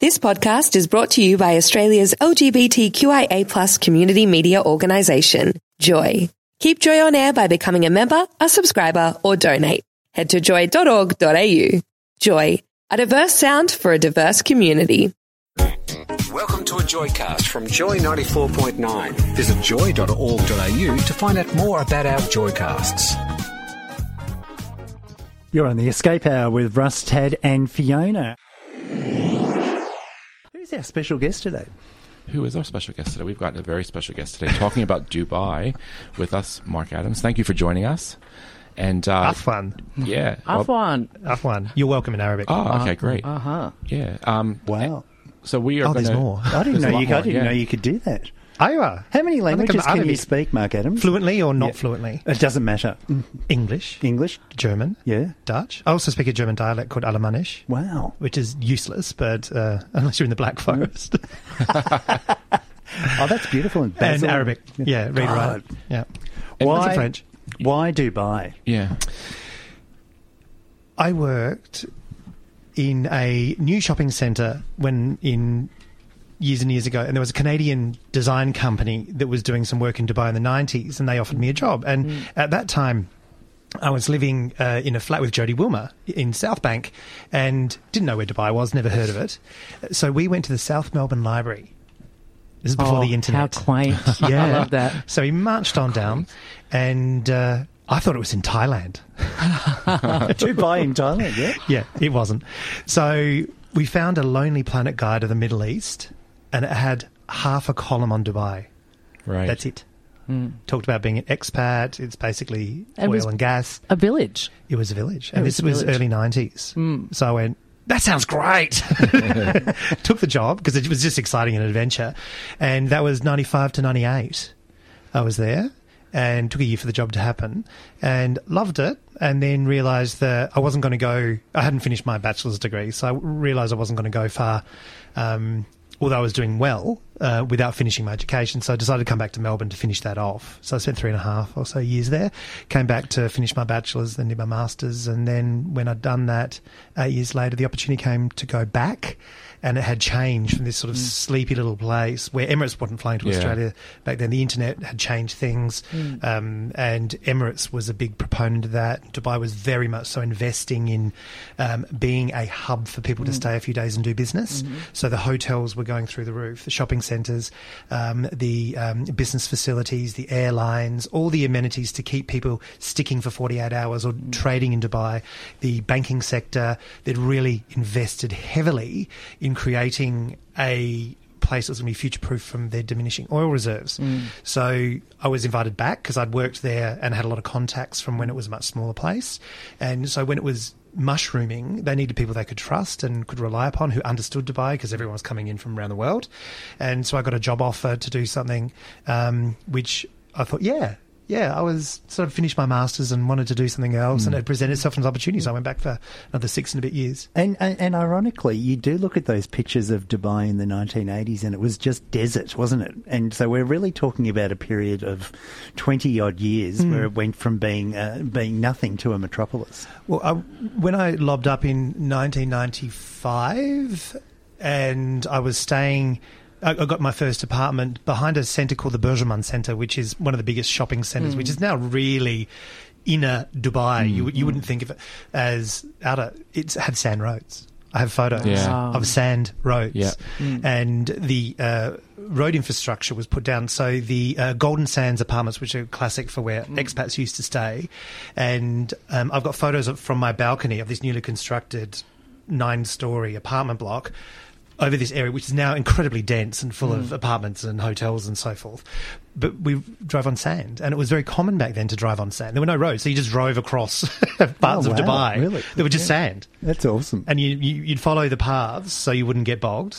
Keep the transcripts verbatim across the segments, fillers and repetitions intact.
This podcast is brought to you by Australia's L G B T Q I A plus community media organisation, Joy. Keep Joy on air by becoming a member, a subscriber, or donate. Head to joy dot org dot a u. Joy, a diverse sound for a diverse community. Welcome to a Joycast from Joy ninety-four point nine. Visit joy dot org dot a u to find out more about our Joycasts. You're on the Escape Hour with Russ, Tad and Fiona. Who's our special guest today? Who is our special guest today? We've got a very special guest today talking about Dubai with us, Mark Adams. Thank you for joining us. And uh, Afwan. Yeah. Afwan. Afwan. You're welcome in Arabic. Oh, okay, great. Uh-huh. Yeah. Um, Wow. So we are Oh, going there's to... more. I didn't know There's a you. lot I didn't more, know yeah. you could do that. Aywa. How many languages I'm can you Arabic. speak, Mark Adams? Fluently or not Yeah. fluently? It doesn't matter. English, English? German, Yeah. Dutch. I also speak a German dialect called Alemanisch, Wow. which is useless, but uh, unless you're in the Black Forest. Oh, that's beautiful. And, and Basil. Arabic. Yeah, read, God. write. Yeah. And Lots Why, of French. why Dubai? Yeah. I worked in a new shopping centre when in years and years ago, and there was a Canadian design company that was doing some work in Dubai in the nineties, and they offered me a job. And mm. at that time, I was living uh, in a flat with Jodie Wilmer in South Bank and didn't know where Dubai was, never heard of it. So we went to the South Melbourne Library. This is before oh, the internet. How quaint. Yeah. I love that. So we marched on down, and uh, I thought it was in Thailand. Dubai in Thailand, yeah? Yeah, it wasn't. So we found a Lonely Planet guide of the Middle East, and it had half a column on Dubai. Right. That's it. Mm. Talked about being an expat. It's basically It oil was and gas. A village. It was a village. And was this a was village. early nineties. Mm. So I went, that sounds great. Took the job because it was just exciting and an adventure. And that was ninety-five to ninety-eight. I was there and took a year for the job to happen and loved it. And then realised that I wasn't going to go, I hadn't finished my bachelor's degree. So I realised I wasn't going to go far, um, although I was doing well, uh, without finishing my education. So I decided to come back to Melbourne to finish that off. So I spent three and a half or so years there, came back to finish my bachelor's, then did my master's. And then when I'd done that, eight years later, the opportunity came to go back. And it had changed from this sort of mm. sleepy little place where Emirates wasn't flying to Yeah. Australia back then. The internet had changed things. Mm. Um, and Emirates was a big proponent of that. Dubai was very much so investing in um, being a hub for people mm. to stay a few days and do business. Mm-hmm. So the hotels were going through the roof, the shopping centres, um, the um, business facilities, the airlines, all the amenities to keep people sticking for forty-eight hours or mm. trading in Dubai. The banking sector that really invested heavily in creating a place that was going to be future-proof from their diminishing oil reserves. Mm. So I was invited back because I'd worked there and had a lot of contacts from when it was a much smaller place. And so when it was mushrooming, they needed people they could trust and could rely upon who understood Dubai because everyone was coming in from around the world. And so I got a job offer to do something um, which I thought, yeah, yeah, I was sort of finished my master's and wanted to do something else, mm. and it presented itself as an opportunity. So I went back for another six and a bit years. And, and and ironically, you do look at those pictures of Dubai in the nineteen eighties, and it was just desert, wasn't it? And so we're really talking about a period of twenty odd years mm. where it went from being uh, being nothing to a metropolis. Well, I, when I lobbed up in nineteen ninety-five, and I was staying. I got my first apartment behind a centre called the Burjuman Centre, which is one of the biggest shopping centres, mm. which is now really inner Dubai. Mm. You you wouldn't think of it as outer. It had sand roads. I have photos yeah. of sand roads, yeah. mm. and the uh, road infrastructure was put down. So the uh, Golden Sands apartments, which are classic for where mm. expats used to stay, and um, I've got photos of, from my balcony of this newly constructed nine-storey apartment block over this area, which is now incredibly dense and full mm. of apartments and hotels and so forth. But we drove on sand, and it was very common back then to drive on sand. There were no roads, so you just drove across parts oh, of wow. Dubai. Really? There were just yeah. sand. That's awesome. And you, you, you'd follow the paths so you wouldn't get bogged.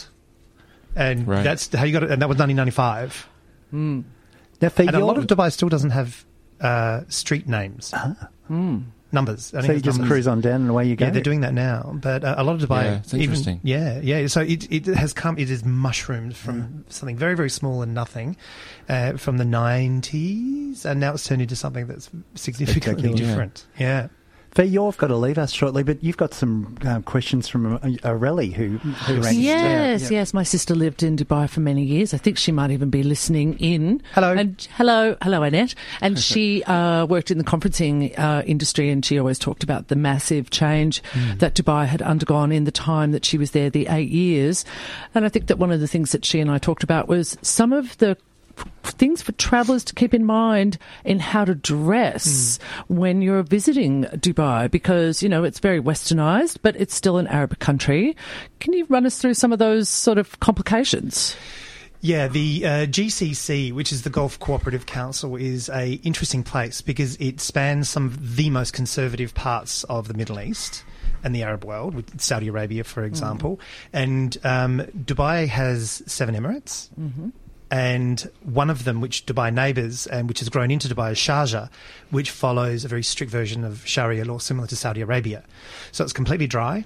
And right. that's how you got it. And that was nineteen ninety-five. Mm. Now, for and your... a lot of Dubai still doesn't have uh, street names. Ah. Mm. Numbers. I so you just numbers. cruise on down and away you go. Yeah, they're doing that now. But uh, a lot of Dubai... Yeah, it's interesting. Even, yeah, yeah. So it it has come... It is mushroomed from yeah. something very, very small and nothing uh, from the nineties, and now it's turned into something that's significantly yeah. different. Yeah. Fee, you've got to leave us shortly, but you've got some uh, questions from Aurelie, who, who ran Yes, yeah. yes. My sister lived in Dubai for many years. I think she might even be listening in. Hello. And hello, hello, Annette. And she uh, worked in the conferencing uh, industry, and she always talked about the massive change mm. that Dubai had undergone in the time that she was there, the eight years. And I think that one of the things that she and I talked about was some of the things for travellers to keep in mind in how to dress mm. when you're visiting Dubai, because, you know, it's very westernised, but it's still an Arab country. Can you run us through some of those sort of complications? Yeah, the uh, G C C, which is the Gulf Cooperative Council, is a interesting place because it spans some of the most conservative parts of the Middle East and the Arab world, with Saudi Arabia, for example. Mm. And um, Dubai has seven emirates. Mm-hmm. And one of them, which Dubai neighbours and which has grown into Dubai, is Sharjah, which follows a very strict version of Sharia law similar to Saudi Arabia. So it's completely dry,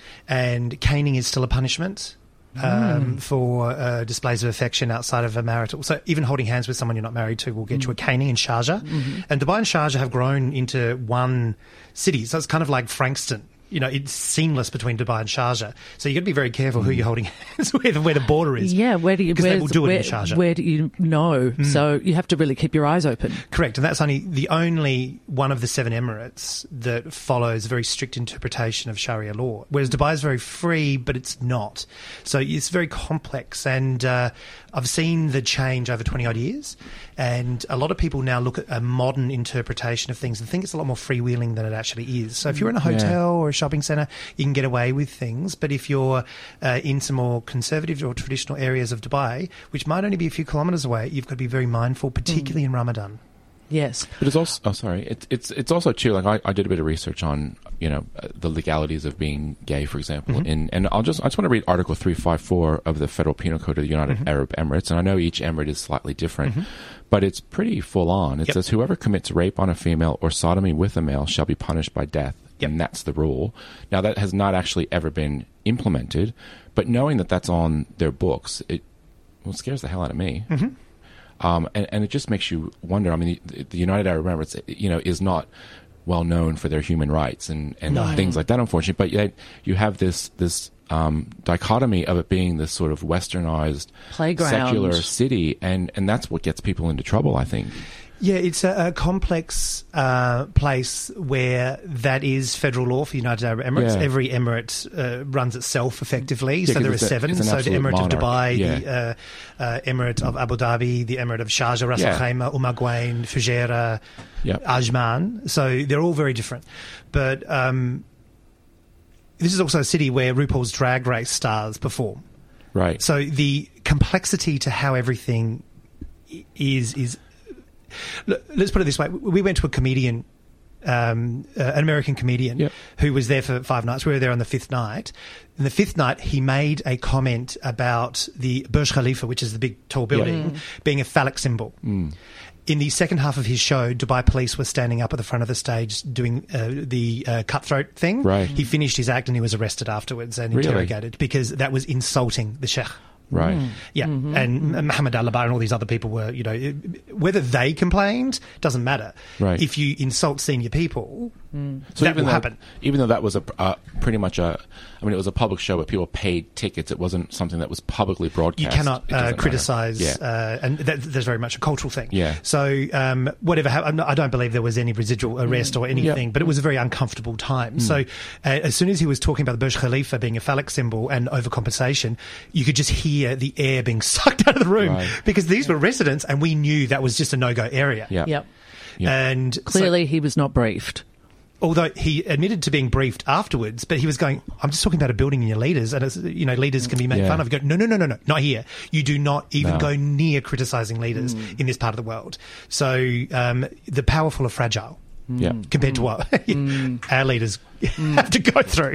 and caning is still a punishment um, mm. for uh, displays of affection outside of a marital. So even holding hands with someone you're not married to will get mm. you a caning in Sharjah. Mm-hmm. And Dubai and Sharjah have grown into one city. So it's kind of like Frankston. You know, it's seamless between Dubai and Sharjah. So you've got to be very careful who you're holding hands with and where the border is. Yeah, where do you, because they will do where, it in Sharjah. Where do you know? Mm. So you have to really keep your eyes open. Correct. And that's only the only one of the seven emirates that follows a very strict interpretation of Sharia law. Whereas Dubai is very free, but it's not. So it's very complex. And uh, I've seen the change over twenty odd years. And a lot of people now look at a modern interpretation of things and think it's a lot more freewheeling than it actually is. So if you're in a hotel yeah. or a shopping centre, you can get away with things. But if you're uh, in some more conservative or traditional areas of Dubai, which might only be a few kilometres away, you've got to be very mindful, particularly mm. in Ramadan. Yes, but it's also oh sorry, it's it's it's also too like I, I did a bit of research on you know uh, the legalities of being gay, for example, mm-hmm. in and I'll just I just want to read Article three fifty-four of the Federal Penal Code of the United mm-hmm. Arab Emirates, and I know each emirate is slightly different, mm-hmm. but it's pretty full on. It yep. says whoever commits rape on a female or sodomy with a male shall be punished by death, yep. and that's the rule. Now that has not actually ever been implemented, but knowing that that's on their books, it well, scares the hell out of me. Mm-hmm. Um, and, and it just makes you wonder. I mean, the, the United Arab Emirates, you know, is not well known for their human rights and, and no. things like that, unfortunately. But yet you have this this um, dichotomy of it being this sort of westernized, playground, secular city, and, and that's what gets people into trouble, I think. Yeah, it's a, a complex uh, place where that is federal law for the United Arab Emirates. Yeah. Every emirate uh, runs itself effectively. Yeah, so there are seven. So the Emirate monarch. of Dubai, yeah. the uh, uh, Emirate of Abu Dhabi, the Emirate of Sharjah, Ras Al Khaimah, Umm Al Quwain, Fujairah, yep. Ajman. So they're all very different. But um, this is also a city where RuPaul's Drag Race stars perform. Right. So the complexity to how everything is is... Let's put it this way. We went to a comedian, um, uh, an American comedian, yep. who was there for five nights. We were there on the fifth night. And the fifth night, he made a comment about the Burj Khalifa, which is the big tall building, yep. being a phallic symbol. Mm. In the second half of his show, Dubai police were standing up at the front of the stage doing uh, the uh, cutthroat thing. Right. He finished his act and he was arrested afterwards and really? interrogated because that was insulting the sheikh. Right. Mm. Yeah. Mm-hmm. And mm-hmm. Mohammed Al-Labar and all these other people were, you know, whether they complained doesn't matter. Right. If you insult senior people, mm. so that even will though, happen. Even though that was a uh, pretty much a, I mean, it was a public show, but people paid tickets. It wasn't something that was publicly broadcast. You cannot uh, criticise, yeah. uh, and that, there's very much a cultural thing. Yeah. So um, whatever happened, I don't believe there was any residual arrest mm. or anything, yep. but it was a very uncomfortable time. Mm. So uh, as soon as he was talking about the Burj Khalifa being a phallic symbol and overcompensation, you could just hear the air being sucked out of the room right. because these were residents and we knew that was just a no-go area. Yep. Yep. Yep. And clearly so, he was not briefed. Although he admitted to being briefed afterwards, but he was going, I'm just talking about a building and your leaders, and, it's, you know, leaders can be made yeah. fun of. Go, no, no, no, no, no, not here. You do not even no. go near criticising leaders mm. in this part of the world. So um, the powerful are fragile yeah. compared mm. to what mm. our leaders mm. have to go through.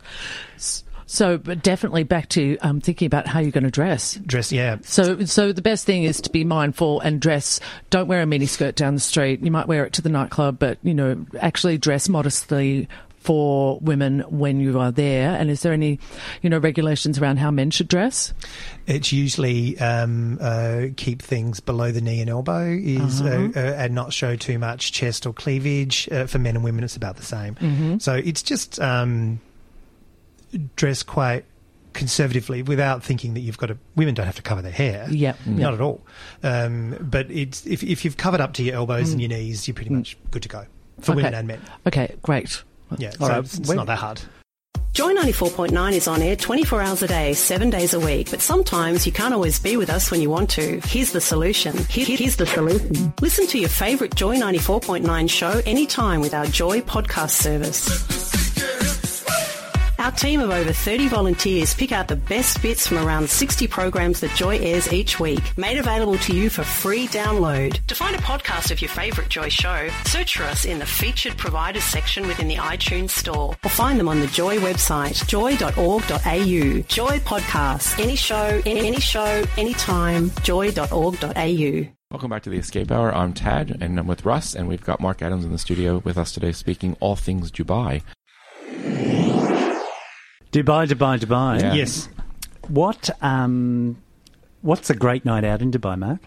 So, but definitely back to um, thinking about how you're going to dress. Dress, yeah. So, so the best thing is to be mindful and dress. Don't wear a mini skirt down the street. You might wear it to the nightclub, but you know, actually dress modestly for women when you are there? And is there any, you know, regulations around how men should dress? It's usually um, uh, keep things below the knee and elbow is Uh-huh. uh, uh, and not show too much chest or cleavage. Uh, for men and women, it's about the same. Mm-hmm. So it's just um, dress quite conservatively without thinking that you've got to. Women don't have to cover their hair. Yep. Not Yep. at all. Um, but it's if if you've covered up to your elbows Mm. and your knees, you're pretty much good to go for women Okay. and men. Okay, great. Yeah, All so right. it's, it's When- not that hard. Joy ninety-four point nine is on air twenty-four hours a day, seven days a week. But sometimes you can't always be with us when you want to. Here's the solution. Here- Here's the solution. Listen to your favourite Joy ninety-four point nine show anytime with our Joy podcast service. Our team of over thirty volunteers pick out the best bits from around sixty programs that Joy airs each week, made available to you for free download. To find a podcast of your favourite Joy show, search for us in the featured providers section within the iTunes store, or find them on the Joy website, joy dot org dot a u. Joy Podcasts. Any show, any show, anytime, joy dot org dot a u. Welcome back to the Escape Hour. I'm Tad, and I'm with Russ, and we've got Mark Adams in the studio with us today speaking all things Dubai. Dubai, Dubai, Dubai. Yeah. Yes. What um, what's a great night out in Dubai, Mark?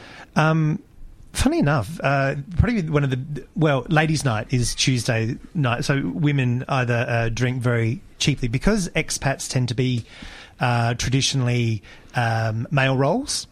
Um, funny enough, uh, probably one of the well, ladies' night is Tuesday night. So women either uh, drink very cheaply because expats tend to be uh, traditionally um, male roles.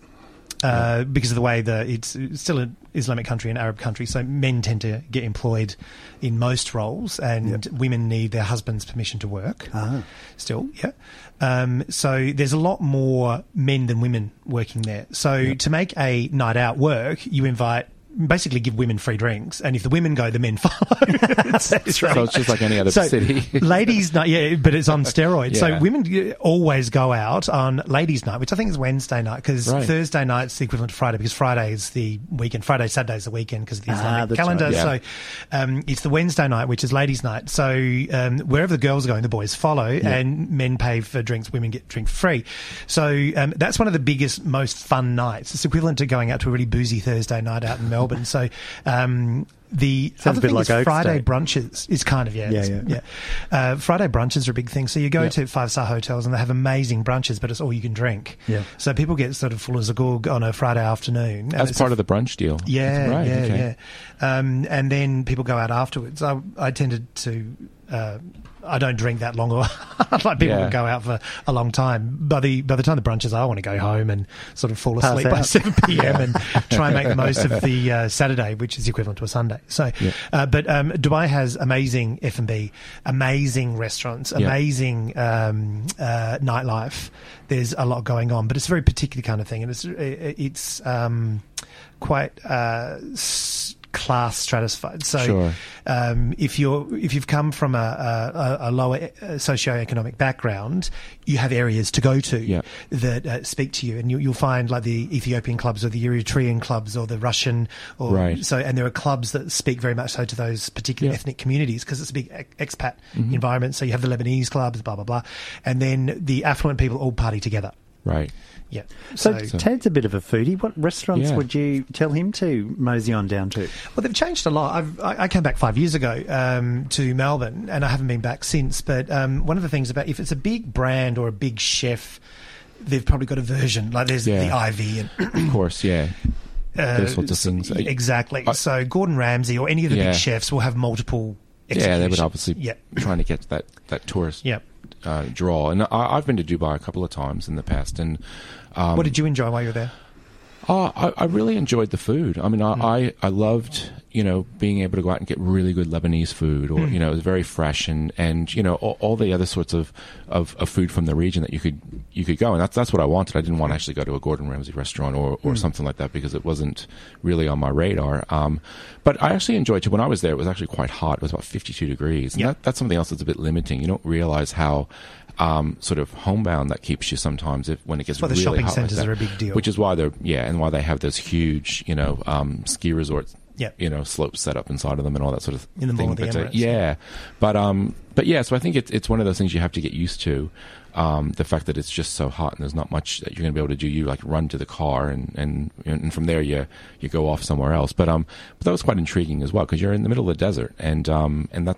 Uh, because of the way that it's, it's still an Islamic country, an Arab country, so men tend to get employed in most roles, and Yep. women need their husband's permission to work. Ah. Still, yeah. Um, so there's a lot more men than women working there. So to make a night out work, you invite. Basically give women free drinks, and if the women go, the men follow. That's right. So it's just like any other So, city. ladies' night, yeah, but it's on steroids. Yeah. So women always go out on ladies' night, which I think is Wednesday night, because Right. Thursday night's the equivalent to Friday, because Friday is the weekend. Friday, Saturday's the weekend because of the Ah, Islamic that's calendar. right, yeah. So um, it's the Wednesday night, which is ladies' night. So um, wherever the girls are going, the boys follow, and men pay for drinks, women get drink free. So um, that's one of the biggest, most fun nights. It's equivalent to going out to a really boozy Thursday night out in Melbourne. So um, the Sounds other a bit thing like is Oaks Friday Day. brunches is kind of, yeah. Yeah, it's- yeah. yeah. Uh, Friday brunches are a big thing. So you go Yeah. to five-star hotels and they have amazing brunches, but it's all you can drink. Yeah. So people get sort of full as a gourd on a Friday afternoon. and As it's part a of the brunch deal. yeah, Right, yeah, okay. yeah. Um, and then people go out afterwards. I, I tended to. Uh, I don't drink that long. Or like people Yeah. would go out for a long time. By the by the time the brunches, I want to go home and sort of fall Pass asleep by out. seven p.m. and try and make the most of the uh, Saturday, which is equivalent to a Sunday. So, Yeah. uh, but um, Dubai has amazing F and B, amazing restaurants, Yeah. amazing um, uh, nightlife. There's a lot going on, but it's a very particular kind of thing, and it's it's um, quite. Uh, s- class stratified. So Sure. um, if you're if you've come from a, a, a lower socioeconomic background, you have areas to go to Yeah. that uh, speak to you, and you, you'll find like the Ethiopian clubs or the Eritrean clubs or the Russian or Right. so, and there are clubs that speak very much so to those particular Yeah. ethnic communities because it's a big ex- expat environment. So you have the Lebanese clubs, blah blah blah, and then the affluent people all party together. Right. Yeah. So, So, Ted's a bit of a foodie. What restaurants Yeah. would you tell him to mosey on down to? well, they've changed a lot. I've, I I came back five years ago um, to Melbourne, and I haven't been back since. But um, one of the things about if it's a big brand or a big chef, they've probably got a version. Like there's Yeah. the Ivy and Of course, yeah. uh, Those sorts of things. Exactly. I- so Gordon Ramsay or any of the Yeah. big chefs will have multiple. Yeah, they would executions. obviously Yeah. trying to get that, that tourist Yeah. uh, draw. And I, I've been to Dubai a couple of times in the past, and um, What did you enjoy while you were there? Oh, I, I really enjoyed the food. I mean, I, I, I loved, you know, being able to go out and get really good Lebanese food, or, you know, it was very fresh, and, and you know, all, all the other sorts of, of, of food from the region that you could you could go. And that's that's what I wanted. I didn't want to actually go to a Gordon Ramsay restaurant or, or something like that because it wasn't really on my radar. Um, but I actually enjoyed it. When I was there, it was actually quite hot. It was about fifty-two degrees. And Yeah. that, that's something else that's a bit limiting. You don't realize how um, sort of homebound that keeps you sometimes if when it gets Well, the really shopping hot like centres that. are a big deal. Which is why they're yeah, and why they have those huge, you know, um, ski resorts, Yeah. you know, slopes set up inside of them and all that sort of In the thing. Mall of the But, uh, Emirates. yeah, but um, but yeah, so I think it's it's one of those things you have to get used to. Um, the fact that it's just so hot and there's not much that you're going to be able to do. You like run to the car and, and and from there you you go off somewhere else. But um, but that was quite intriguing as well because you're in the middle of the desert and um and that's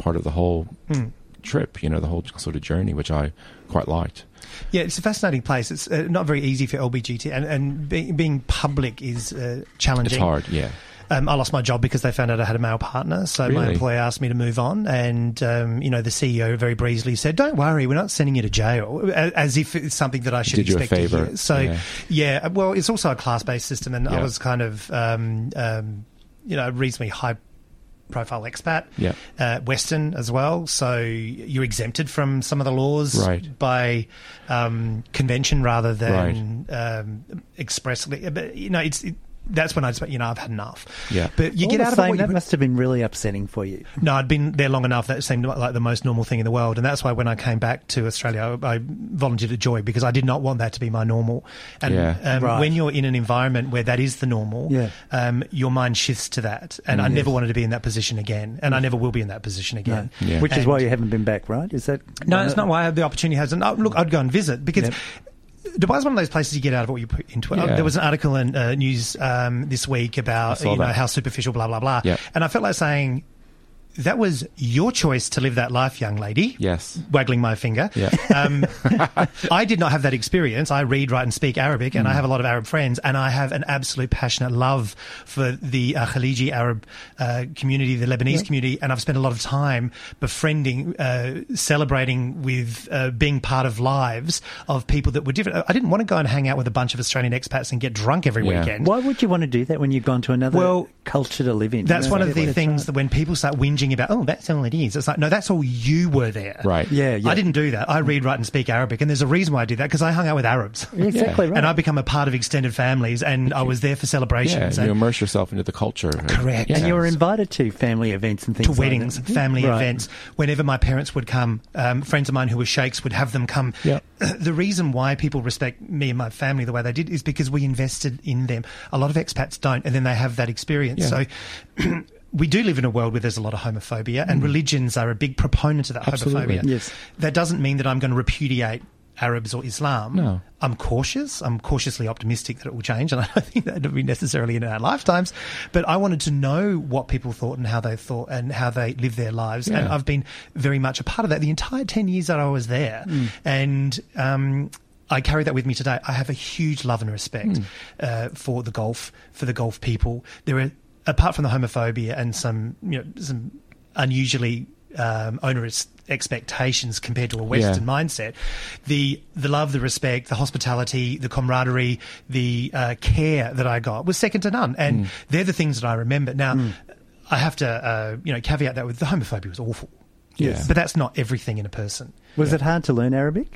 part of the whole Mm. trip, you know, the whole sort of journey, which I quite liked. Yeah, it's a fascinating place. It's uh, not very easy for L B G T, and, and be, being public is uh, challenging. It's hard, yeah. Um, I lost my job because they found out I had a male partner, so my Really? employer asked me to move on, and um, you know, the C E O very breezily said, "Don't worry, we're not sending you to jail," a- as if it's something that I should Did you a expect to favour, hear. So, yeah. yeah. well, it's also a class-based system, and I Yeah. was kind of, um, um, you know, reasonably high profile expat, Yeah. uh, Western as well. So you're exempted from some of the laws Right. by um, convention rather than um, expressly. But you know, it's it, that's when I just, you know, I've had enough. Yeah. But you All get the out of same, it what that you, must have been really upsetting for you. no, I'd been there long enough that it seemed like the most normal thing in the world. And that's why when I came back to Australia, I, I volunteered at Joy because I did not want that to be my normal. And Yeah. um, Right. when you're in an environment where that is the normal, Yeah. um, your mind shifts to that. And I never wanted to be in that position again. And I never will be in that position again. Yeah. Which is And- why you haven't been back, right? Is that No, it's not why I had the opportunity has. And oh, look, I'd go and visit because Yep. Dubai's one of those places you get out of what you put into it. Yeah. There was an article in uh, news um, this week about I saw you know that. how superficial, blah blah blah, Yep. and I felt like saying that was your choice to live that life, young lady. Yes. Waggling my finger. Yeah. Um, I did not have that experience. I read, write, and speak Arabic, and I have a lot of Arab friends, and I have an absolute passionate love for the uh, Khaliji Arab uh, community, the Lebanese community, and I've spent a lot of time befriending, uh, celebrating with, uh, being part of lives of people that were different. I didn't want to go and hang out with a bunch of Australian expats and get drunk every Yeah. weekend. Why would you want to do that when you've gone to another Well, culture to live in? That's You know, one of the that's things right. that when people start whinging about, oh, that's all it is. It's like, no, that's all you were there. Right. Yeah, yeah. I didn't do that. I read, write, and speak Arabic, and there's a reason why I did that because I hung out with Arabs. Exactly right. And I've become a part of extended families, and I was there for Yeah, celebrations. you and immerse yourself into the culture. Correct. Yeah. And you were invited to family events and things to like weddings, that. family Right. events. Whenever my parents would come, um, friends of mine who were sheikhs would have them come. Yeah. The reason why people respect me and my family the way they did is because we invested in them. A lot of expats don't, and then they have that experience. Yeah. So we do live in a world where there's a lot of homophobia, and religions are a big proponent of that Absolutely. homophobia. Yes. That doesn't mean that I'm going to repudiate Arabs or Islam. No. I'm cautious. I'm cautiously optimistic that it will change, and I don't think that will be necessarily in our lifetimes. But I wanted to know what people thought and how they thought and how they live their lives. And Yeah. I've been very much a part of that the entire ten years that I was there. Mm. And um, I carry that with me today. I have a huge love and respect Mm. uh, for the Gulf, for the Gulf people. There are, apart from the homophobia and some, you know, some unusually um, onerous expectations compared to a Western Yeah. mindset, the the love, the respect, the hospitality, the camaraderie, the uh, care that I got was second to none, and they're the things that I remember. Now, I have to uh, you know caveat that with the homophobia was awful, Yes. but that's not everything in a person. Was it hard to learn Arabic?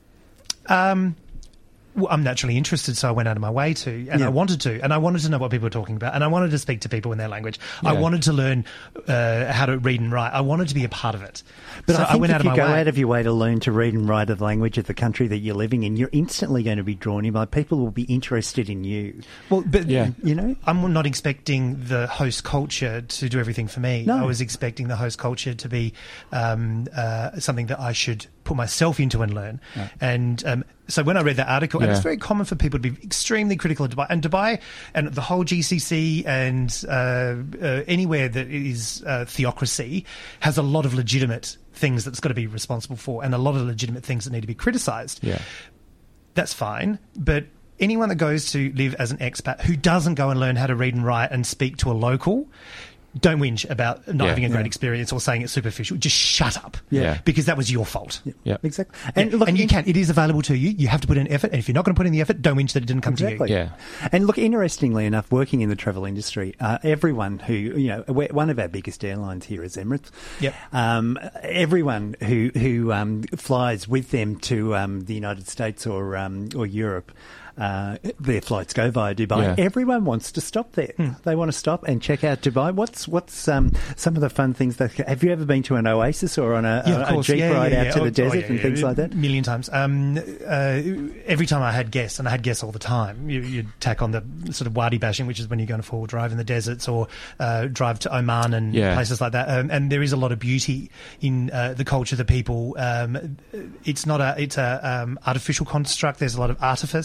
Um, well, I'm naturally interested, so I went out of my way to, and Yeah. I wanted to, and I wanted to know what people were talking about, and I wanted to speak to people in their language. I Yeah. wanted to learn uh, how to read and write. I wanted to be a part of it. But so I think went if out of you my go way. out of your way to learn to read and write the language of the country that you're living in, you're instantly going to be drawn in by people will be interested in you. Well, but Yeah. You know? I'm not expecting the host culture to do everything for me. No. I was expecting the host culture to be um, uh, something that I should put myself into and learn. And um, so when I read that article, and Yeah. it's very common for people to be extremely critical of Dubai, and Dubai and the whole G C C and uh, uh, anywhere that is uh, theocracy has a lot of legitimate things that's got to be responsible for, and a lot of legitimate things that need to be criticised. Yeah. That's fine, but anyone that goes to live as an expat who doesn't go and learn how to read and write and speak to a local, don't whinge about not Yeah. having a great Yeah. experience or saying it's superficial. Just shut up. Yeah. Because that was your fault. Yeah. Exactly. And, look, and you in- can. It is available to you. You have to put in effort. And if you're not going to put in the effort, don't whinge that it didn't come Exactly. to you. Yeah. And look, interestingly enough, working in the travel industry, uh, everyone who, you know, we're- one of our biggest airlines here is Emirates. Yep. Um, everyone who who um, flies with them to um, the United States or um, or Europe. Uh, their flights go via Dubai. Yeah. Everyone wants to stop there. Hmm. They want to stop and check out Dubai. What's what's um, some of the fun things that have you ever been to an oasis or on a, Yeah, a, of a course. jeep Yeah, ride yeah, out yeah. to Oh, the desert oh, yeah, and yeah. things like that? A million times. Um, uh, every time I had guests, and I had guests all the time, you, you'd tack on the sort of wadi bashing, which is when you're going to four-wheel drive in the deserts or uh, drive to Oman and Yeah. places like that. Um, and there is a lot of beauty in uh, the culture, the people. Um, it's not a, it's a um, artificial construct. There's a lot of artifice, but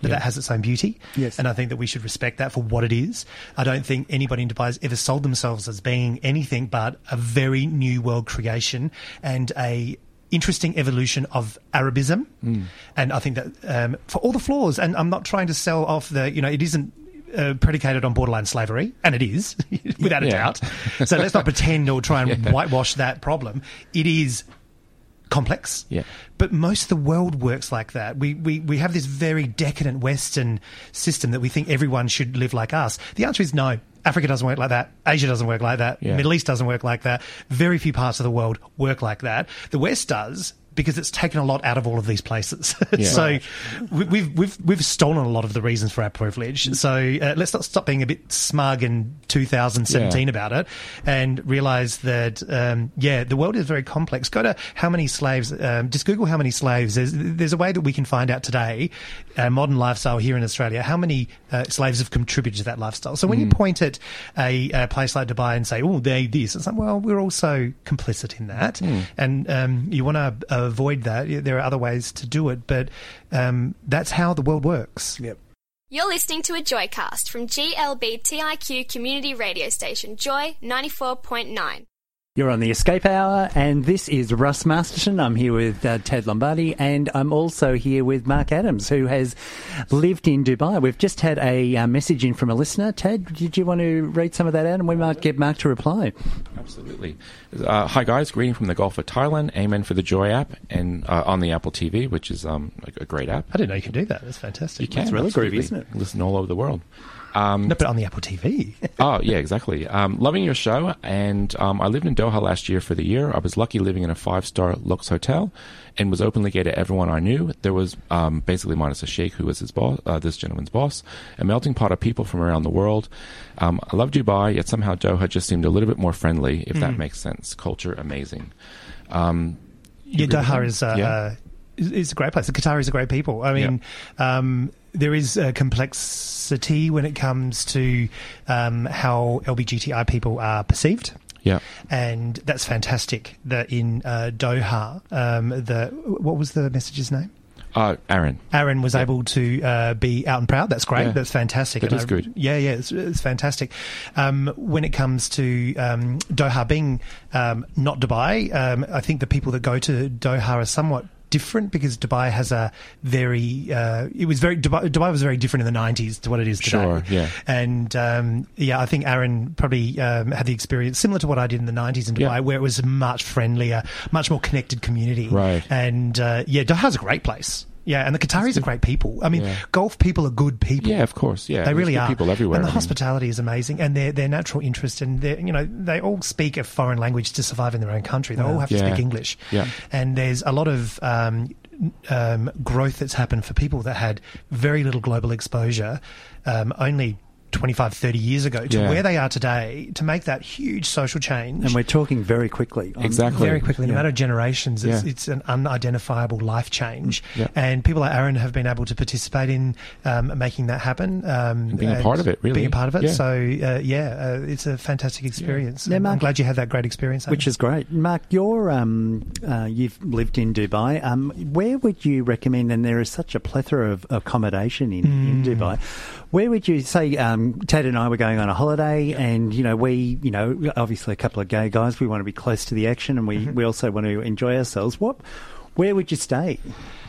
but that has its own beauty. Yes. And I think that we should respect that for what it is. I don't think anybody in Dubai has ever sold themselves as being anything but a very new world creation and a interesting evolution of Arabism. Mm. And I think that um, for all the flaws, and I'm not trying to sell off the, you know, it isn't uh, predicated on borderline slavery, and it is, without a yeah. doubt. So let's not pretend or try and yeah. whitewash that problem. It is complex. Yeah. But most of the world works like that. We, we we have this very decadent Western system that we think everyone should live like us. The answer is no. Africa doesn't work like that. Asia doesn't work like that. Yeah. Middle East doesn't work like that. Very few parts of the world work like that. The West does, because it's taken a lot out of all of these places. Yeah. so Right. we, we've we've we've stolen a lot of the reasons for our privilege. So uh, let's not stop being a bit smug in two thousand seventeen Yeah. about it, and realise that um, yeah, the world is very complex. Go to how many slaves. Um, just Google how many slaves. There's there's a way that we can find out today, uh, modern lifestyle here in Australia, how many uh, slaves have contributed to that lifestyle. So when Mm. you point at a, a place like Dubai and say, oh, they this, it's like, well, we're also complicit in that, Mm. and um, you want to avoid that. There are other ways to do it, but um, that's how the world works. Yep. You're listening to a Joycast from G L B T I Q community radio station Joy ninety-four point nine. You're on the Escape Hour, and this is Russ Masterson. I'm here with uh, Ted Lombardi, and I'm also here with Mark Adams, who has lived in Dubai. We've just had a uh, message in from a listener. Ted, did you want to read some of that out, and we might get Mark to reply? Absolutely. Uh, hi, guys. Greeting from the Gulf of Thailand. Amen for the Joy app and uh, on the Apple T V, which is um, a, a great app. I didn't know you could do that. That's fantastic. You can. It's really absolutely. groovy, isn't it? Listen all over the world. Um, No, but on the Apple T V. oh, yeah, exactly. Um, loving your show. And um, I lived in Doha last year for the year. I was lucky living in a five-star Lux hotel and was openly gay to everyone I knew. There was um, basically minus a sheikh who was his boss, uh, this gentleman's boss, a melting pot of people from around the world. Um, I love Dubai, yet somehow Doha just seemed a little bit more friendly, if mm. that makes sense. Culture, amazing. Um, yeah, Doha is... Uh, yeah. uh, It's a great place. The Qataris are great people. I mean, yeah. um, there is a complexity when it comes to um, how L G B T I people are perceived. Yeah, and that's fantastic. That in uh, Doha, um, the what was the message's name? Uh, Aaron. Aaron was yeah. able to uh, be out and proud. That's great. Yeah. That's fantastic. That and is I, good. Yeah, yeah, it's, it's fantastic. Um, when it comes to um, Doha being um, not Dubai, um, I think the people that go to Doha are somewhat different because Dubai has a very uh, it was very Dubai, Dubai was very different in the nineties to what it is today. Sure, yeah. And um, yeah, I think Aaron probably um, had the experience similar to what I did in the nineties in Dubai, yeah. where it was a much friendlier, much more connected community. Right. And uh, yeah, Doha's a great place. Yeah, and the Qataris are great people. I mean, yeah. Gulf people are good people. Yeah, of course. Yeah, they really There's good are. People everywhere. And the I mean, hospitality is amazing, and their their natural interest, and their you know they all speak a foreign language to survive in their own country. They Wow. all have to Yeah. speak English. Yeah. And there's a lot of um, um, growth that's happened for people that had very little global exposure, um, only twenty-five, thirty years ago, to Yeah. where they are today, to make that huge social change. And we're talking very quickly. on- Exactly. Very quickly, in a Yeah. matter of generations, it's, Yeah. it's an unidentifiable life change. Yeah. And people like Aaron have been able to participate in um, making that happen. Um, And being a part of it, really. Being a part of it. Yeah. So, uh, yeah, uh, it's a fantastic experience. Yeah, And I'm Mark- glad you had that great experience. Which is great. Mark, you're, um, uh, you've lived in Dubai. Um, where would you recommend, and there is such a plethora of accommodation in, Mm. in Dubai, where would you say, um, Ted and I were going on a holiday and, you know, we, you know, obviously a couple of gay guys, we want to be close to the action and we, Mm-hmm. we also want to enjoy ourselves. What, where would you stay?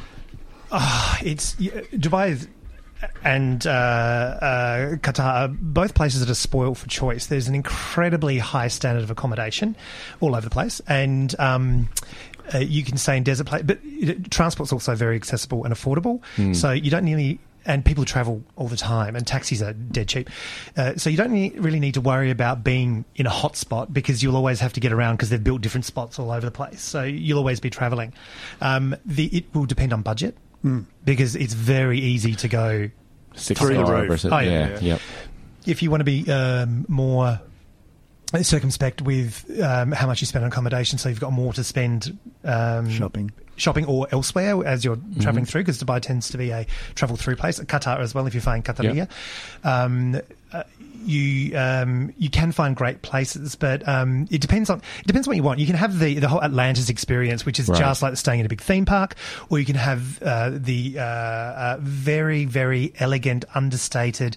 Oh, it's yeah, Dubai is, and uh, uh, Qatar are both places that are spoiled for choice. There's an incredibly high standard of accommodation all over the place, and um, uh, you can stay in desert places. But it, transport's also very accessible and affordable, Mm. so you don't nearly. And people travel all the time, and taxis are dead cheap. Uh, so you don't need, really need to worry about being in a hot spot because you'll always have to get around because they've built different spots all over the place. So you'll always be travelling. Um, the, it will depend on budget Mm. because it's very easy to go Six Through the star roof. versus Oh, yeah, yeah, yeah. yep. if you want to be um, more circumspect with um, how much you spend on accommodation, so you've got more to spend um, Shopping. shopping or elsewhere as you're travelling through, because Dubai tends to be a travel through place. Qatar as well, if you find Qataria. Yeah. Um, uh, you um, you can find great places, but um, it depends on it depends on what you want. You can have the, the whole Atlantis experience, which is Right. just like staying in a big theme park, or you can have uh, the uh, uh, very very elegant, understated,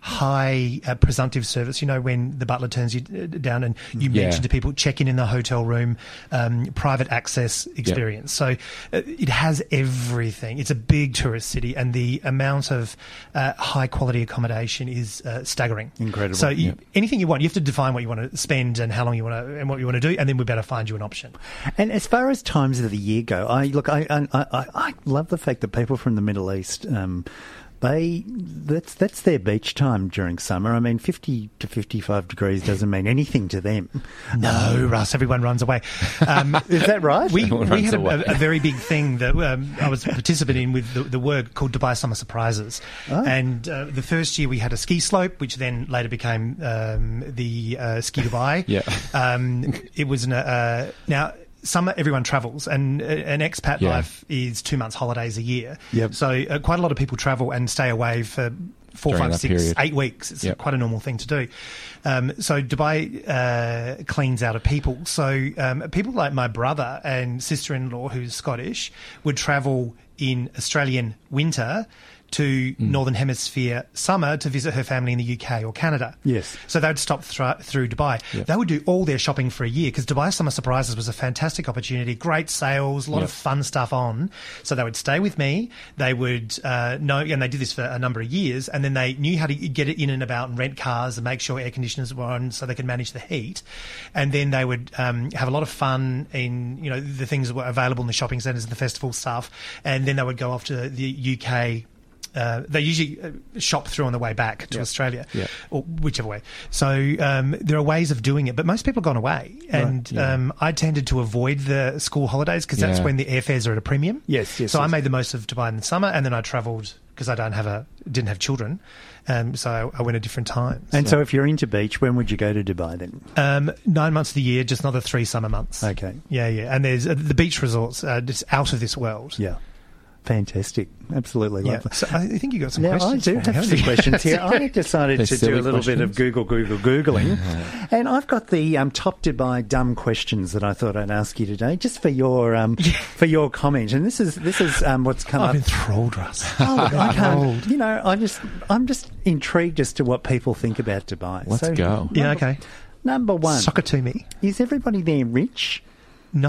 high uh, presumptive service. You know, when the butler turns you uh, down and you Yeah. mention to people check in in the hotel room, um, private access experience. So uh, it has everything. It's a big tourist city, and the amount of uh, high quality accommodation is uh, staggering. Incredible. So you, Yeah. anything you want, you have to define what you want to spend and how long you want to and what you want to do, and then we better find you an option. And as far as times of the year go, I look, I I, I, I love the fact that people from the Middle East, um, they that's that's their beach time during summer. I mean, fifty to fifty-five degrees doesn't mean anything to them. No, Russ, everyone runs away. Um, Is that right? We, Everyone we runs had away. a, a very big thing that um, I was participating in with the, the work called Dubai Summer Surprises. Oh. And uh, the first year we had a ski slope, which then later became um, the uh, Ski Dubai. Yeah. Um, it was an, uh, now. Summer, everyone travels, and uh, an expat Yeah. life is two months holidays a year. Yep. So uh, quite a lot of people travel and stay away for four, During five, that six, period. eight weeks. It's Yep. quite a normal thing to do. Um, so Dubai uh, cleans out of people. So um, people like my brother and sister-in-law, who's Scottish, would travel in Australian winter to Northern Hemisphere summer to visit her family in the U K or Canada. Yes. So they would stop thr- through Dubai. Yep. They would do all their shopping for a year, because Dubai Summer Surprises was a fantastic opportunity, great sales, a lot Yep. of fun stuff on. So they would stay with me. They would uh, know, and they did this for a number of years, and then they knew how to get it in and about and rent cars and make sure air conditioners were on so they could manage the heat. And then they would um, have a lot of fun in, you know, the things that were available in the shopping centres and the festival stuff. And then they would go off to the U K. Uh, they usually uh, shop through on the way back to Yep. Australia, Yep. or whichever way. So um, there are ways of doing it, but most people have gone away. And yeah. um, I tended to avoid the school holidays, because that's Yeah. when the airfares are at a premium. Yes, yes, So I yes. made the most of Dubai in the summer, and then I travelled, because I don't have a didn't have children, um, so I went at different times. And so if you're into beach, when would you go to Dubai then? Um, nine months of the year, just not the three summer months. Okay. Yeah, yeah. And there's uh, the beach resorts, uh, just out of this world. Yeah. Fantastic. Absolutely Yeah. lovely. So I think you got some Now, I questions. do for me, have haven't some you? questions here. I decided They're to do silly a little bit of questions. Google, Google, Googling. And I've got the um, top Dubai dumb questions that I thought I'd ask you today, just for your um, for your comment. And this is this is um, what's come I'm up. enthralled, Russ. Oh, look, I can't, you know, I just, I'm just intrigued as to what people think about Dubai. Let's go. Yeah, number- okay. Number one, Sock it to me. is everybody there rich? No.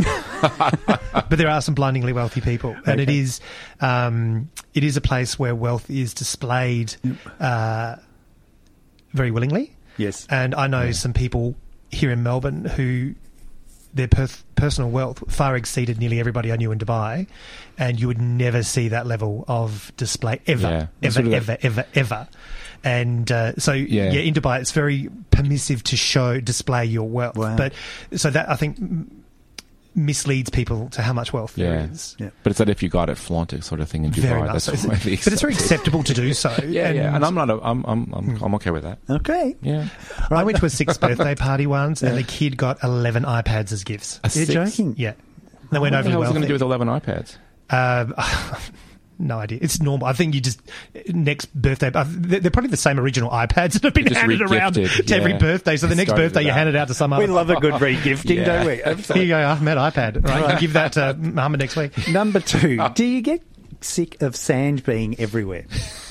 But there are some blindingly wealthy people. And it Okay. is um, it is a place where wealth is displayed uh, very willingly. Yes. And I know some people here in Melbourne who their per- personal wealth far exceeded nearly everybody I knew in Dubai, and you would never see that level of display ever, Yeah. ever, Sort of ever, ever, ever. And uh, so, yeah. Yeah. in Dubai, it's very permissive to show, display your wealth. Wow. But so that I think m- misleads people to how much wealth Yeah. there is. Yeah. But it's that if you got it, flaunt it sort of thing in Dubai. Very much That's so. why they But it's very accept it. acceptable to do so. Yeah, yeah. And I'm not. A, I'm. I'm. I'm, I'm okay with that. Okay. Yeah. I went to a sixth birthday party once, and the kid got eleven iPads as gifts. A You're six? joking? Yeah. They went What over the the hell was wealthy. going to do with eleven iPads? Um, no idea. It's normal. I think you just next birthday. uh, They're they're probably the same original iPads that have been Just handed around re-gifted, to every yeah. birthday. So the It next started birthday with you that. hand it out to some We other. love a good re-gifting, Yeah. don't we? Here you go, Ahmed iPad. Right, you give that to Mohammed next week. Number two, do you get sick of sand being everywhere?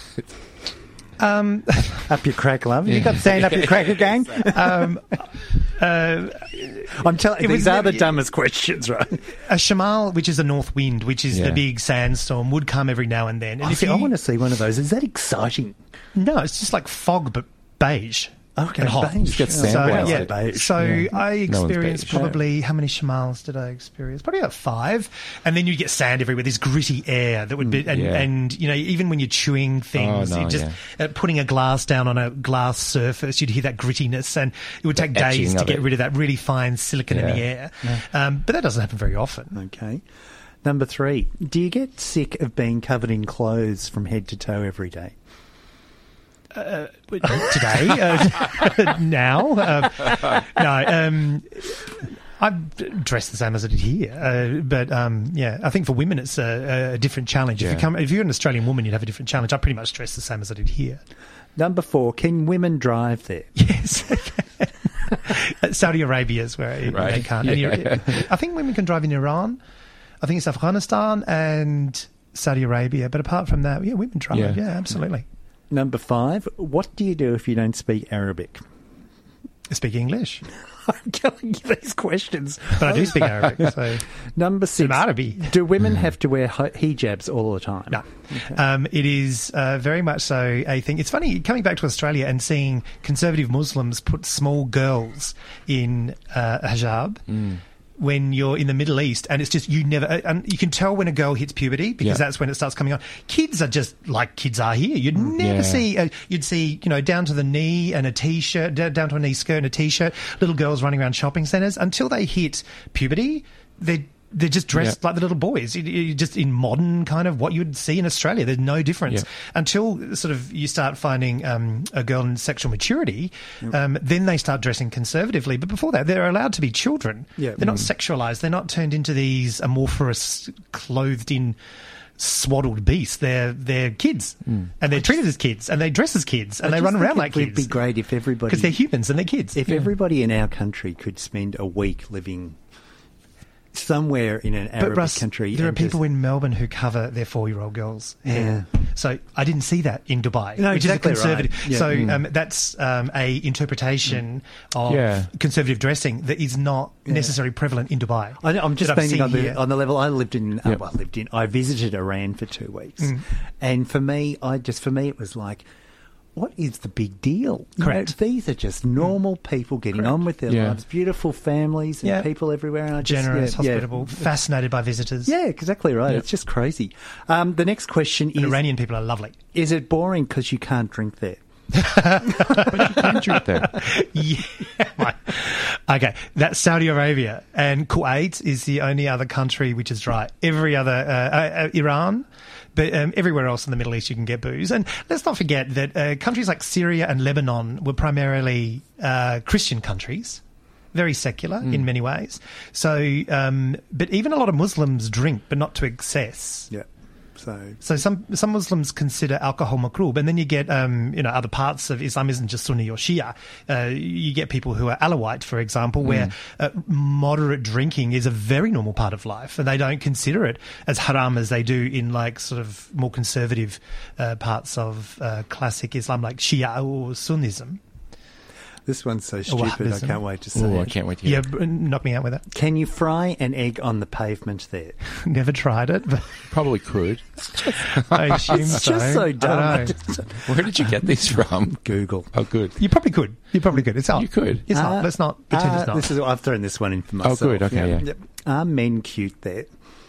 Um, Up your crack, love. You got sand up your crack again? um, uh, I'm telling It you, was these are never- the dumbest questions, right? a shamal, which is a north wind, which is the Yeah. big sandstorm, would come every now and then. And I, if see, I you- want to see one of those. Is that exciting? no, it's just like fog, but beige. Okay, and hot. beige. Just get Oh, sand So, blasted. yeah, beige. so Yeah. I No one's experienced beige. probably, how many shamals did I experience? Probably about five. And then you get sand everywhere, this gritty air that would be, and, yeah. and you know, even when you're chewing things, Oh, no, it just yeah. uh, putting a glass down on a glass surface, you'd hear that grittiness, and it would take The etching days to of get it. rid of that really fine silicon in the Yeah. air. Um, but that doesn't happen very often. Okay. Number three, do you get sick of being covered in clothes from head to toe every day? But today, uh, now, uh, no. Um, I dress the same as I did here, uh, but um, yeah, I think for women it's a, a different challenge. Yeah. If you come, if you're an Australian woman, you'd have a different challenge. I pretty much dress the same as I did here. Number four, can women drive there? Yes. Saudi Arabia is where it, Right. they can't. Yeah. And I think women can drive in Iran. I think it's Afghanistan and Saudi Arabia. But apart from that, yeah, women drive. Yeah. Yeah, absolutely. Number five, what do you do if you don't speak Arabic? I speak English, I'm telling you these questions. but I do speak Arabic. So Number six, Arabic. do women have to wear hi- hijabs all the time? no, um, it is uh, very much so a thing. It's funny coming back to Australia and seeing conservative Muslims put small girls in uh, hijab. Mm. When you're in the Middle East, and it's just you never, and you can tell when a girl hits puberty because Yeah. that's when it starts coming on. Kids are just like kids are here. You'd never Yeah. see, uh, you'd see, you know, down to the knee and a t-shirt, d- down to a knee skirt and a t-shirt. Little girls running around shopping centres until they hit puberty. They they're just dressed Yeah. like the little boys. You, you just in modern kind of what you would see in Australia. There's no difference Yeah. until sort of you start finding um, a girl in sexual maturity. Um, then they start dressing conservatively. But before that, they're allowed to be children. Yeah. They're not sexualized. They're not turned into these amorphous, clothed in, swaddled beasts. They're they're kids, and they're treated as kids, and they dress as kids, and I they just run think around it like would kids. be great if everybody, because they're humans and they're kids. if everybody in our country could spend a week living somewhere in an But Arabic Russ, country. there are and people just- in Melbourne who cover their four-year-old girls' hair. So I didn't see that in Dubai, No, which exactly is a conservative. right. Yeah. So Mm. um, that's um, a interpretation of Yeah. conservative dressing that is not necessarily prevalent in Dubai. I know, I'm just that I've meaning on seen the, here. on the level I lived in. Uh, Yep. well, lived in. I visited Iran for two weeks, Mm. and for me, I just for me it was like, what is the big deal? You know, Correct. these are just normal people getting Correct. on with their Yeah. lives, beautiful families, and Yeah. people everywhere. And I just, Generous, yeah, yeah. hospitable, fascinated by visitors. Yeah, exactly right. Yep. It's just crazy. Um, the next question And is: Iranian people are lovely. Is it boring because you can't drink there? Can't drink there. Yeah. Right. Okay, that's Saudi Arabia, and Kuwait is the only other country which is dry. Every other, uh, uh, Iran, but um, everywhere else in the Middle East you can get booze. And let's not forget that uh, countries like Syria and Lebanon were primarily uh, Christian countries. Very secular in many ways. So, um, but even a lot of Muslims drink, but not to excess. Yeah. So So some some Muslims consider alcohol makruh, and then you get um, you know other parts of Islam isn't just Sunni or Shia. Uh, you get people who are Alawite, for example, where uh, moderate drinking is a very normal part of life, and they don't consider it as haram as they do in like sort of more conservative uh, parts of uh, classic Islam, like Shia or Sunnism. this one's so stupid. I Wahhabism. can't wait to see Oh, I it. can't wait to hear. Yeah, b- knock me out with it. Can you fry an egg on the pavement there? Never tried it, but Probably could. I assume It's so. just so I dumb. don't know. Where did you get these from? Google. Oh, good. You probably could. You probably could. It's hot. You could. It's Uh, hot. Let's not pretend uh, it's not. This is I've thrown this one in for myself. good, okay, yeah. Yep. Are men cute there?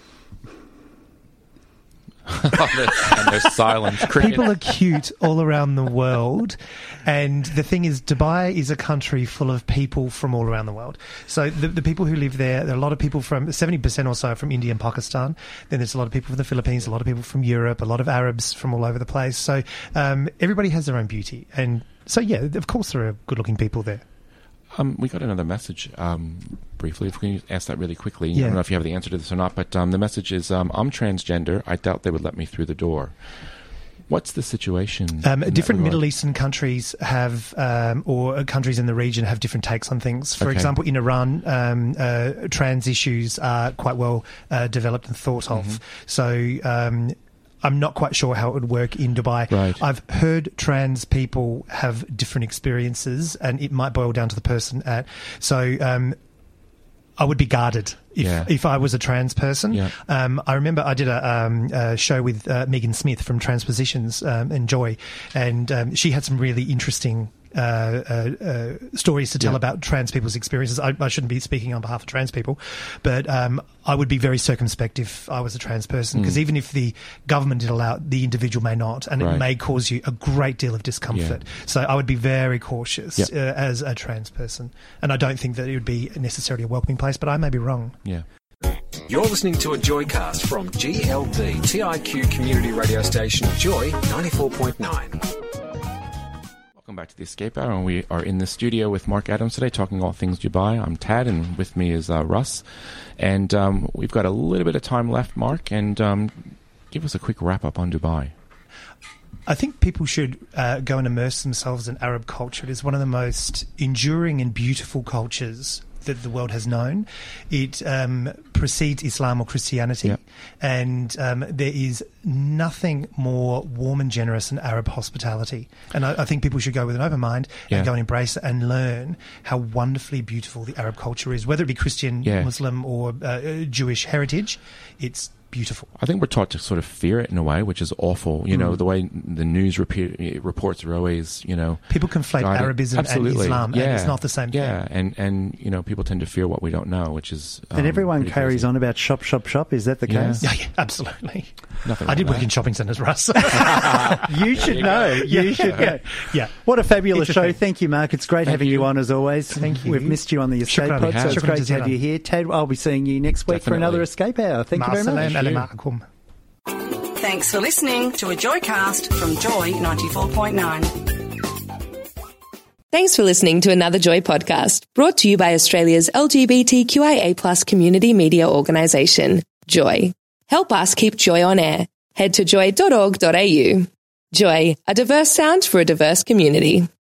And there's silence. Cricket. People are cute all around the world. And the thing is, Dubai is a country full of people from all around the world. So the, the people who live there, there are a lot of people from, seventy percent or so from India and Pakistan. Then there's a lot of people from the Philippines, a lot of people from Europe, a lot of Arabs from all over the place. So um, everybody has their own beauty. And so, yeah, of course there are good-looking people there. Um, we got another message um, briefly. If we can ask that really quickly. I Yeah. don't know if you have the answer to this or not, but um, the message is, um, I'm transgender. I doubt they would let me through the door. What's the situation? Um, in that different regard? Middle Eastern countries have, um, or countries in the region have different takes on things. For Okay. example, in Iran, um, uh, trans issues are quite well uh, developed and thought of. Mm-hmm. So um, I'm not quite sure how it would work in Dubai. Right. I've heard trans people have different experiences, and it might boil down to the person at. So um, I would be guarded if, Yeah. if I was a trans person. Yeah. Um, I remember I did a, um, a show with uh, Megan Smith from Transpositions um, and Joy, and um, she had some really interesting uh, uh, uh, stories to tell Yeah. about trans people's experiences. I, I shouldn't be speaking on behalf of trans people, but um, I would be very circumspect if I was a trans person, because even if the government did allow it, the individual may not, and it Right. may cause you a great deal of discomfort. So I would be very cautious Yeah. uh, as a trans person, and I don't think that it would be necessarily a welcoming place, but I may be wrong. Yeah. You're listening to a Joycast from G L B T I Q community radio station Joy ninety-four point nine. Welcome back to the Escape Hour, and we are in the studio with Mark Adams today, talking all things Dubai. I'm Tad, and with me is uh, Russ, and um, we've got a little bit of time left, Mark, and um, give us a quick wrap up on Dubai. I think people should uh, go and immerse themselves in Arab culture. It is one of the most enduring and beautiful cultures that the world has known. It um, precedes Islam or Christianity, yep. and um, there is nothing more warm and generous than Arab hospitality. And I, I think people should go with an open mind yeah. and go and embrace it and learn how wonderfully beautiful the Arab culture is, whether it be Christian, yeah. Muslim, or uh, Jewish heritage. It's beautiful. I think we're taught to sort of fear it in a way, which is awful. You mm. know, the way the news repeat, reports are always, you know... People conflate guided. Arabism Absolutely. and Islam, yeah. and it's not the same yeah. thing. Yeah, and, and, you know, people tend to fear what we don't know, which is... Um, and everyone carries crazy. on about shop, shop, shop. Is that the yeah. case? Yeah, yeah, absolutely. Nothing I did like work that. in shopping centres, Russ. You should know. You yeah. should know. Yeah. What a fabulous a show. thing. Thank you, Mark. It's great Thank having you. you on, as always. Thank you. We've missed you on the Escape Shukran. Pod, so it's Shukran great to have jazilan. you here. Tad, I'll be seeing you next week Definitely. for another Escape Hour. Thank you very much. Ma'assalam. Thanks for listening to a Joycast from Joy ninety-four point nine. Thanks for listening to another Joy podcast, brought to you by Australia's L G B T Q I A plus community media organisation, Joy. Help us keep Joy on air. Head to joy dot org dot a u. Joy, a diverse sound for a diverse community.